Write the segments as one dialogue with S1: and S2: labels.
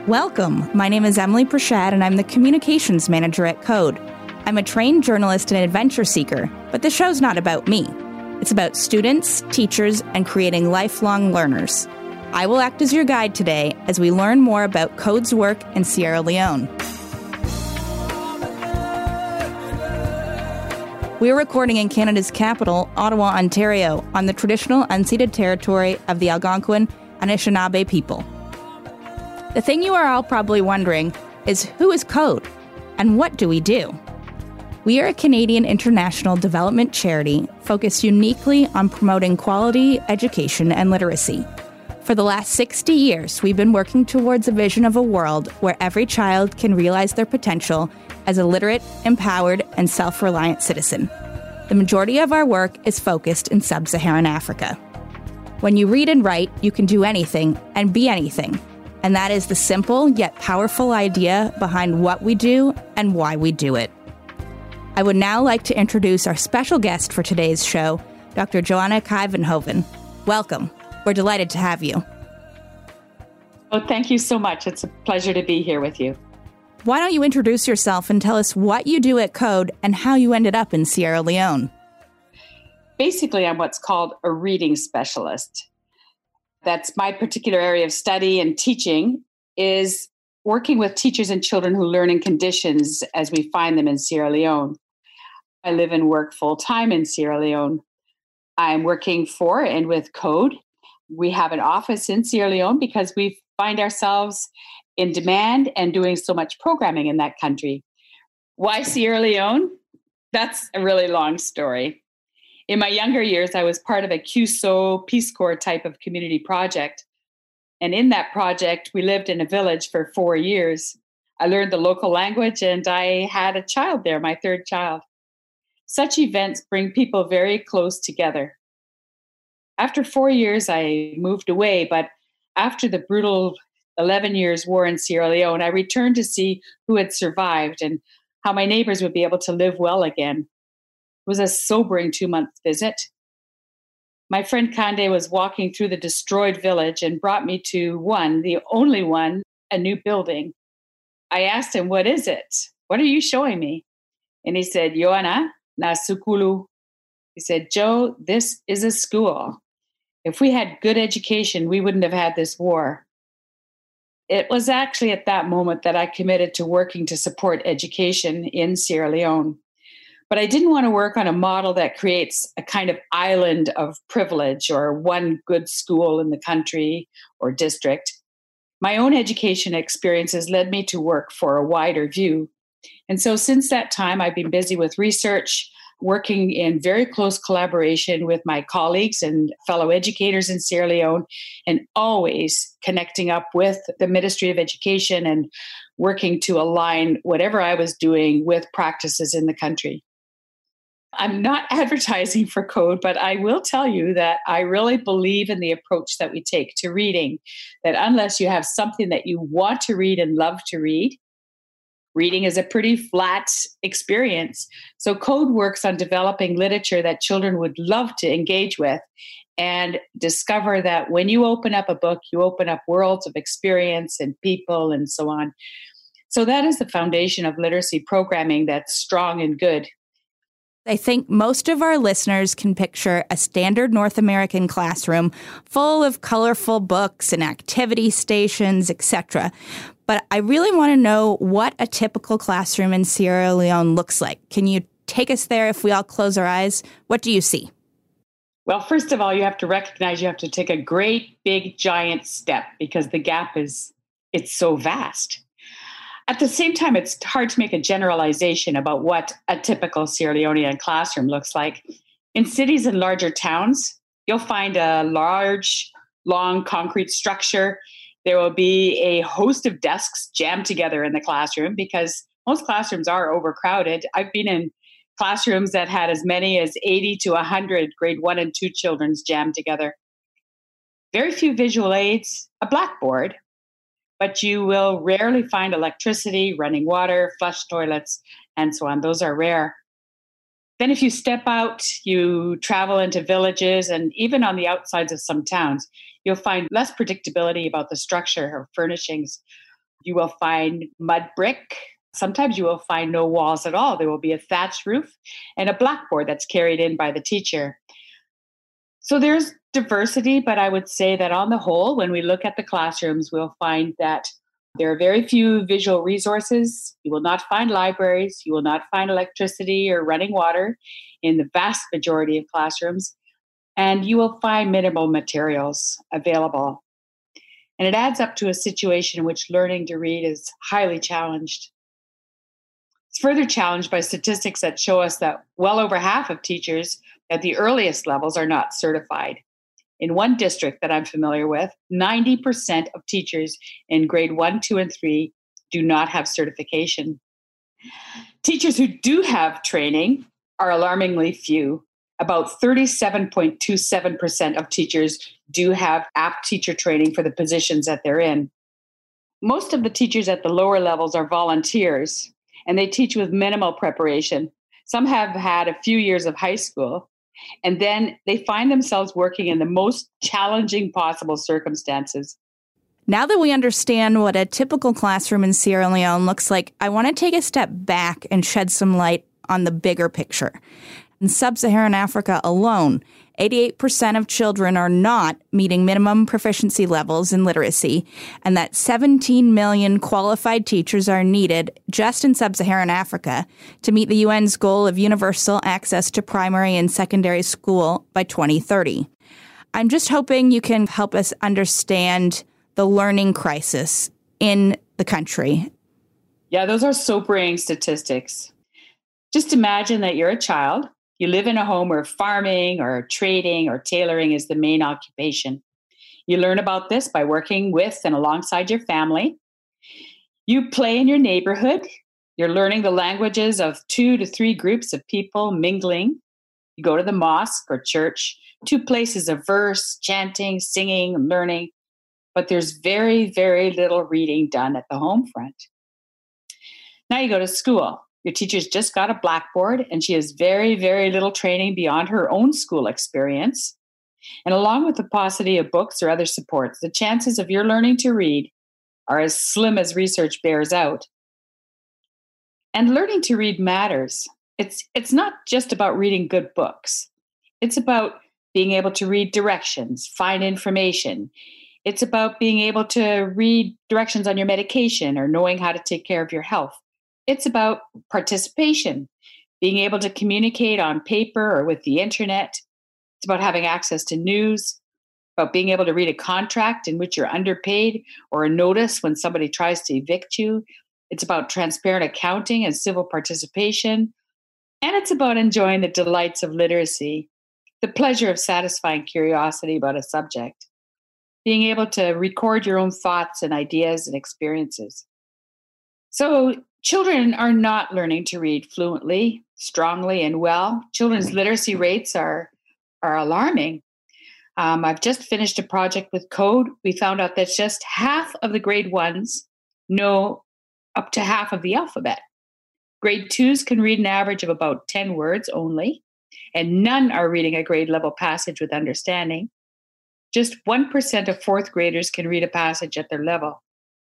S1: Welcome. My name is Emily Prashad, and I'm the Communications Manager at Code. I'm a trained journalist and adventure seeker, but the show's not about me. It's about students, teachers, and creating lifelong learners. I will act as your guide today as we learn more about Code's work in Sierra Leone. We're recording in Canada's capital, Ottawa, Ontario, on the traditional unceded territory of the Algonquin Anishinaabe people. The thing you are all probably wondering is, who is Code, and what do we do? We are a Canadian international development charity focused uniquely on promoting quality education and literacy. For the last 60 years, we've been working towards a vision of a world where every child can realize their potential as a literate, empowered, and self-reliant citizen. The majority of our work is focused in sub-Saharan Africa. When you read and write, you can do anything and be anything. And that is the simple yet powerful idea behind what we do and why we do it. I would now like to introduce our special guest for today's show, Dr. Joanna Kuyvenhoven. Welcome. We're delighted to have you.
S2: Oh, thank you so much. It's a pleasure to be here with you.
S1: Why don't you introduce yourself and tell us what you do at Code and how you ended up in Sierra Leone?
S2: Basically, I'm what's called a reading specialist. That's my particular area of study and teaching, is working with teachers and children who learn in conditions as we find them in Sierra Leone. I live and work full-time in Sierra Leone. I'm working for and with Code. We have an office in Sierra Leone because we find ourselves in demand and doing so much programming in that country. Why Sierra Leone? That's a really long story. In my younger years, I was part of a QSO Peace Corps type of community project. And in that project, we lived in a village for 4 years. I learned the local language and I had a child there, my third child. Such events bring people very close together. After 4 years, I moved away, but after the brutal 11 years war in Sierra Leone, I returned to see who had survived and how my neighbors would be able to live well again. It was a sobering 2-month visit. My friend Kande was walking through the destroyed village and brought me to the only one, a new building. I asked him, "What is it? What are you showing me?" And he said, "Joanna, na sukulu." He said, "Joe, this is a school. If we had good education, we wouldn't have had this war." It was actually at that moment that I committed to working to support education in Sierra Leone. But I didn't want to work on a model that creates a kind of island of privilege or one good school in the country or district. My own education experiences led me to work for a wider view. And so since that time, I've been busy with research, working in very close collaboration with my colleagues and fellow educators in Sierra Leone, and always connecting up with the Ministry of Education and working to align whatever I was doing with practices in the country. I'm not advertising for Code, but I will tell you that I really believe in the approach that we take to reading, that unless you have something that you want to read and love to read, reading is a pretty flat experience. So Code works on developing literature that children would love to engage with and discover that when you open up a book, you open up worlds of experience and people and so on. So that is the foundation of literacy programming that's strong and good.
S1: I think most of our listeners can picture a standard North American classroom full of colorful books and activity stations, etc. But I really want to know what a typical classroom in Sierra Leone looks like. Can you take us there if we all close our eyes? What do you see?
S2: Well, first of all, you have to recognize you have to take a great, big, giant step because the gap it's so vast. At the same time, it's hard to make a generalization about what a typical Sierra Leonean classroom looks like. In cities and larger towns, you'll find a large, long concrete structure. There will be a host of desks jammed together in the classroom because most classrooms are overcrowded. I've been in classrooms that had as many as 80 to 100 grade 1 and 2 children jammed together. Very few visual aids, a blackboard, but you will rarely find electricity, running water, flush toilets, and so on. Those are rare. Then if you step out, you travel into villages and even on the outsides of some towns, you'll find less predictability about the structure or furnishings. You will find mud brick. Sometimes you will find no walls at all. There will be a thatched roof and a blackboard that's carried in by the teacher. So there's diversity, but I would say that on the whole, when we look at the classrooms, we'll find that there are very few visual resources. You will not find libraries. You will not find electricity or running water in the vast majority of classrooms. And you will find minimal materials available. And it adds up to a situation in which learning to read is highly challenged. It's further challenged by statistics that show us that well over half of teachers at the earliest levels are not certified. In one district that I'm familiar with, 90% of teachers in grade 1, 2, and 3 do not have certification. Teachers who do have training are alarmingly few. About 37.27% of teachers do have apt teacher training for the positions that they're in. Most of the teachers at the lower levels are volunteers, and they teach with minimal preparation. Some have had a few years of high school, and then they find themselves working in the most challenging possible circumstances.
S1: Now that we understand what a typical classroom in Sierra Leone looks like, I want to take a step back and shed some light on the bigger picture. In sub-Saharan Africa alone, 88% of children are not meeting minimum proficiency levels in literacy, and that 17 million qualified teachers are needed just in sub-Saharan Africa to meet the UN's goal of universal access to primary and secondary school by 2030. I'm just hoping you can help us understand the learning crisis in the country.
S2: Yeah, those are sobering statistics. Just imagine that you're a child. You live in a home where farming or trading or tailoring is the main occupation. You learn about this by working with and alongside your family. You play in your neighborhood. You're learning the languages of 2 to 3 groups of people mingling. You go to the mosque or church, 2 places of verse, chanting, singing, and learning. But there's very, very little reading done at the home front. Now you go to school. Your teacher's just got a blackboard, and she has very, very little training beyond her own school experience. And along with the paucity of books or other supports, the chances of your learning to read are as slim as research bears out. And learning to read matters. It's not just about reading good books. It's about being able to read directions, find information. It's about being able to read directions on your medication or knowing how to take care of your health. It's about participation, being able to communicate on paper or with the internet. It's about having access to news, about being able to read a contract in which you're underpaid or a notice when somebody tries to evict you. It's about transparent accounting and civil participation. And it's about enjoying the delights of literacy, the pleasure of satisfying curiosity about a subject, being able to record your own thoughts and ideas and experiences. So children are not learning to read fluently, strongly, and well. Children's literacy rates are alarming. I've just finished a project with Code. We found out that just half of the grade 1s know up to half of the alphabet. Grade 2s can read an average of about 10 words only, and none are reading a grade level passage with understanding. Just 1% of 4th graders can read a passage at their level.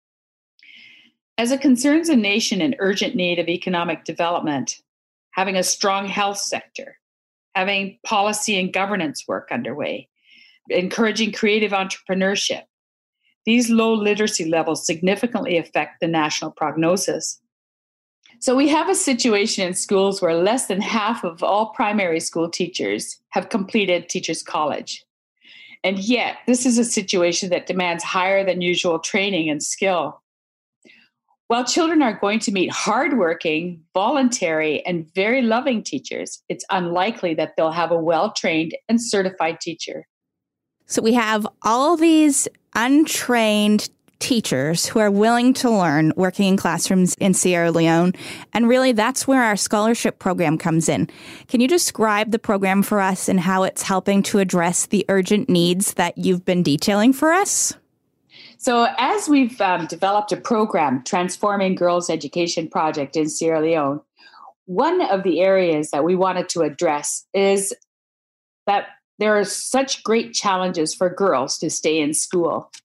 S2: As it concerns a nation in urgent need of economic development, having a strong health sector, having policy and governance work underway, encouraging creative entrepreneurship, these low literacy levels significantly affect the national prognosis. So we have a situation in schools where less than half of all primary school teachers have completed Teachers College. And yet, this is a situation that demands higher than usual training and skill. While children are going to meet hardworking, voluntary, and very loving teachers, it's unlikely that they'll have a well-trained and certified teacher.
S1: So we have all these untrained teachers who are willing to learn working in classrooms in Sierra Leone. And really, that's where our scholarship program comes in. Can you describe the program for us and how it's helping to address the urgent needs that you've been detailing for us?
S2: So as we've developed a program, Transforming Girls' Education Project in Sierra Leone, one of the areas that we wanted to address is that there are such great challenges for girls to stay in school.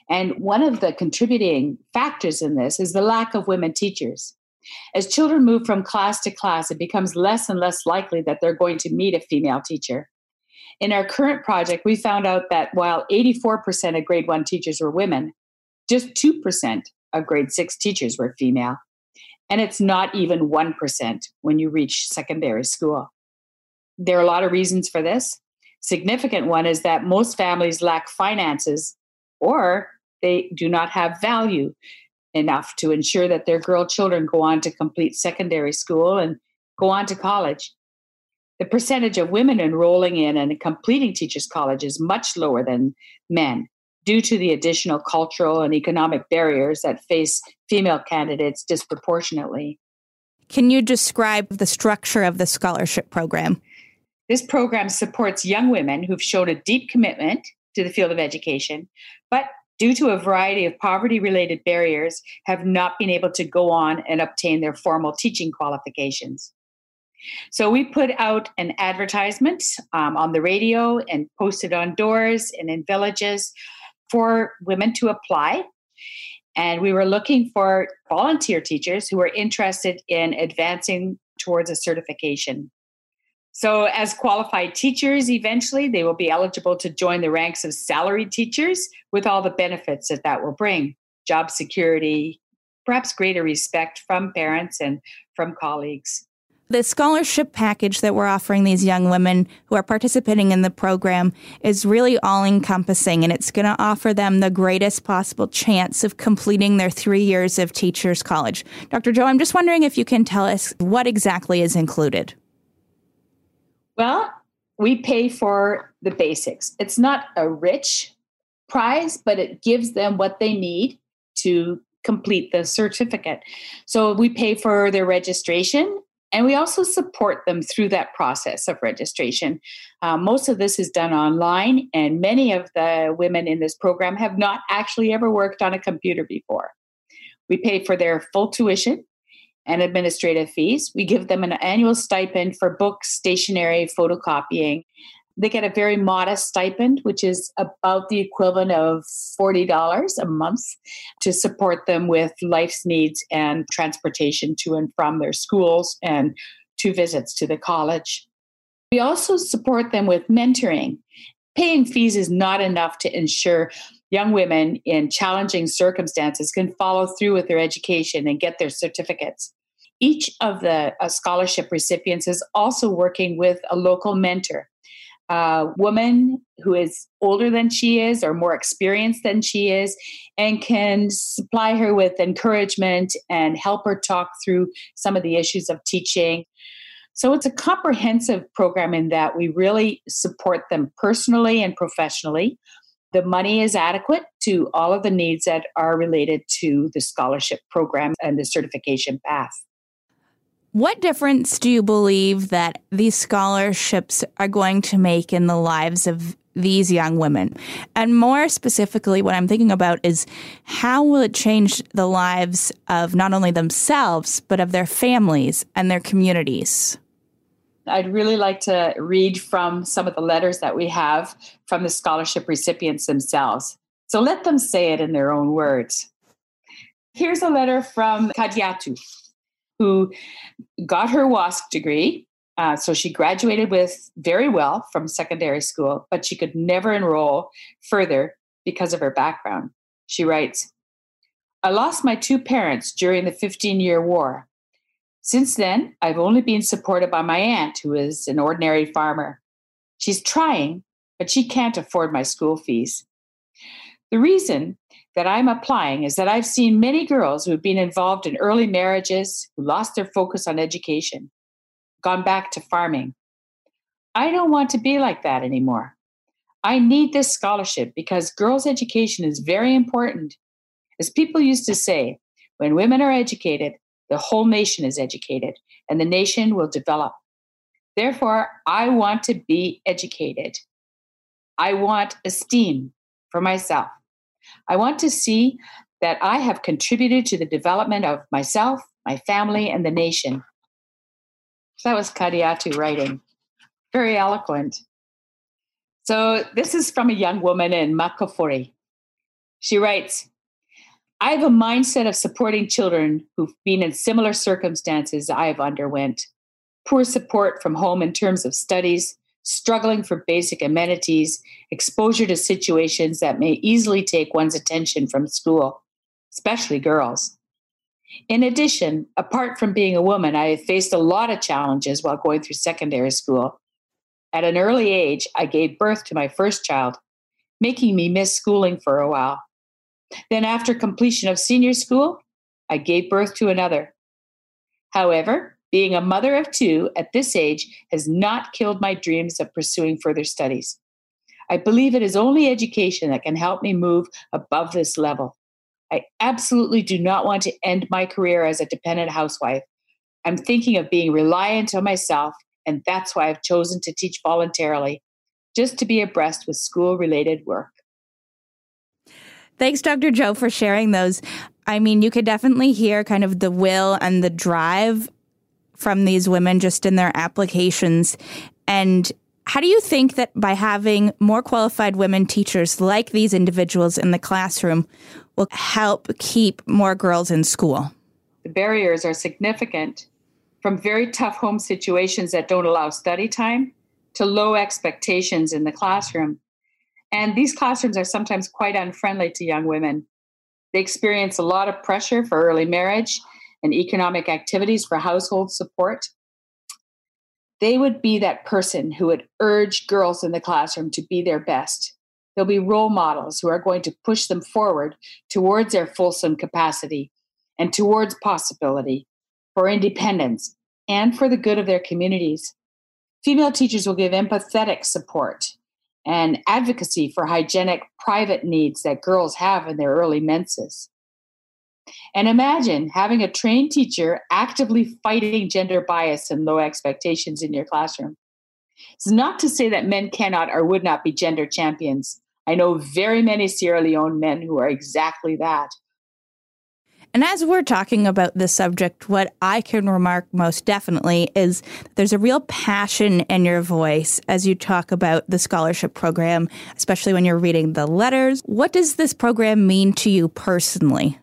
S2: And one of the contributing factors in this is the lack of women teachers. As children move from class to class, it becomes less and less likely that they're going to meet a female teacher. In our current project, we found out that while 84% of grade 1 teachers were women, just 2% of grade 6 teachers were female. And it's not even 1% when you reach secondary school. There are a lot of reasons for this. Significant one is that most families lack finances or they do not have value enough to ensure that their girl children go on to complete secondary school and go on to college. The percentage of women enrolling in and completing teachers' college is much lower than men due to the additional cultural and economic barriers that face female candidates disproportionately.
S1: Can you describe the structure of the scholarship program?
S2: This program supports young women who've shown a deep commitment to the field of education, but due to a variety of poverty-related barriers, have not been able to go on and obtain their formal teaching qualifications. So we put out an advertisement on the radio and posted on doors and in villages for women to apply. And we were looking for volunteer teachers who were interested in advancing towards a certification. So as qualified teachers, eventually they will be eligible to join the ranks of salaried teachers with all the benefits that that will bring: job security, perhaps greater respect from parents and from colleagues.
S1: The scholarship package that we're offering these young women who are participating in the program is really all-encompassing, and it's going to offer them the greatest possible chance of completing their 3 years of teachers' college. Dr. Joe, I'm just wondering if you can tell us what exactly is included.
S2: Well, we pay for the basics. It's not a rich prize, but it gives them what they need to complete the certificate. So we pay for their registration, and we also support them through that process of registration. Most of this is done online, and many of the women in this program have not actually ever worked on a computer before. We pay for their full tuition and administrative fees. We give them an annual stipend for books, stationery, photocopying. They get a very modest stipend, which is about the equivalent of $40 a month to support them with life's needs and transportation to and from their schools and to visits to the college. We also support them with mentoring. Paying fees is not enough to ensure young women in challenging circumstances can follow through with their education and get their certificates. Each of the scholarship recipients is also working with a local mentor, a woman who is older than she is or more experienced than she is, and can supply her with encouragement and help her talk through some of the issues of teaching. So it's a comprehensive program in that we really support them personally and professionally. The money is adequate to all of the needs that are related to the scholarship program and the certification path.
S1: What difference do you believe that these scholarships are going to make in the lives of these young women? And more specifically, what I'm thinking about is how will it change the lives of not only themselves, but of their families and their communities?
S2: I'd really like to read from some of the letters that we have from the scholarship recipients themselves. So let them say it in their own words. Here's a letter from Kadiatu, who got her WASC degree. So she graduated with very well from secondary school, but she could never enroll further because of her background. She writes, "I lost my two parents during the 15-year war. Since then, I've only been supported by my aunt, who is an ordinary farmer. She's trying, but she can't afford my school fees. The reason that I'm applying is that I've seen many girls who have been involved in early marriages, who lost their focus on education, gone back to farming. I don't want to be like that anymore. I need this scholarship because girls' education is very important. As people used to say, when women are educated, the whole nation is educated, and the nation will develop. Therefore, I want to be educated. I want esteem for myself. I want to see that I have contributed to the development of myself, my family, and the nation." So that was Kadiatu writing. Very eloquent. So this is from a young woman in Makofuri. She writes, I have a mindset of supporting children who've been in similar circumstances I have underwent. Poor support from home in terms of studies, struggling for basic amenities, exposure to situations that may easily take one's attention from school, especially girls. In addition, apart from being a woman, I have faced a lot of challenges while going through secondary school. At an early age, I gave birth to my first child, making me miss schooling for a while. Then after completion of senior school, I gave birth to another. However, being a mother of two at this age has not killed my dreams of pursuing further studies. I believe it is only education that can help me move above this level. I absolutely do not want to end my career as a dependent housewife. I'm thinking of being reliant on myself, and that's why I've chosen to teach voluntarily, just to be abreast with school-related work.
S1: Thanks, Dr. Jo, for sharing those. I mean, you could definitely hear kind of the will and the drive from these women just in their applications. And how do you think that by having more qualified women teachers like these individuals in the classroom will help keep more girls in school?
S2: The barriers are significant, from very tough home situations that don't allow study time to low expectations in the classroom. And these classrooms are sometimes quite unfriendly to young women. They experience a lot of pressure for early marriage and economic activities for household support. They would be that person who would urge girls in the classroom to be their best. They'll be role models who are going to push them forward towards their fulsome capacity and towards possibility for independence and for the good of their communities. Female teachers will give empathetic support and advocacy for hygienic private needs that girls have in their early menses. And imagine having a trained teacher actively fighting gender bias and low expectations in your classroom. It's not to say that men cannot or would not be gender champions. I know very many Sierra Leone men who are exactly that.
S1: And as we're talking about this subject, what I can remark most definitely is there's a real passion in your voice as you talk about the scholarship program, especially when you're reading the letters. What does this program mean to you personally?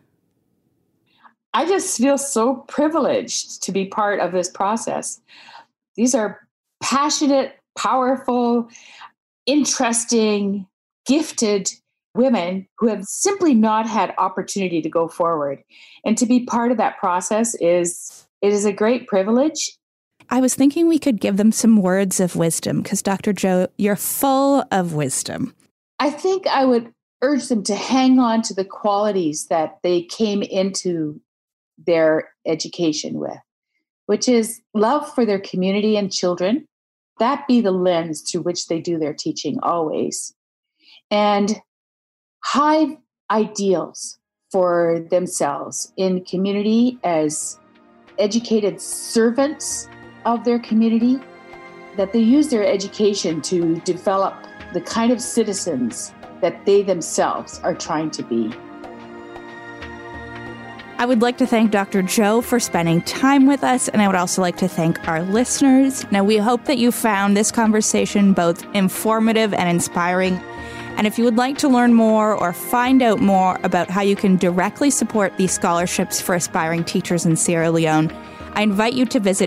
S2: I just feel so privileged to be part of this process. These are passionate, powerful, interesting, gifted women who have simply not had opportunity to go forward. And to be part of that process is a great privilege.
S1: I was thinking we could give them some words of wisdom because, Dr. Jo, you're full of wisdom.
S2: I think I would urge them to hang on to the qualities that they came into their education with, which is love for their community and children. That be the lens through which they do their teaching always. And high ideals for themselves in community as educated servants of their community, that they use their education to develop the kind of citizens that they themselves are trying to be.
S1: I would like to thank Dr. Jo for spending time with us, and I would also like to thank our listeners. Now, we hope that you found this conversation both informative and inspiring. And if you would like to learn more or find out more about how you can directly support these scholarships for aspiring teachers in Sierra Leone, I invite you to visit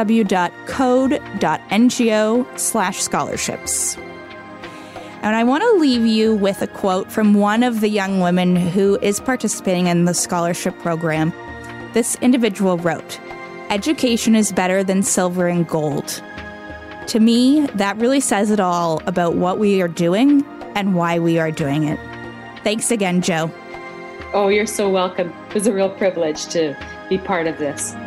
S1: www.code.ngo/scholarships. And I want to leave you with a quote from one of the young women who is participating in the scholarship program. This individual wrote, "Education is better than silver and gold." To me, that really says it all about what we are doing and why we are doing it. Thanks again, Jo.
S2: Oh, you're so welcome. It was a real privilege to be part of this.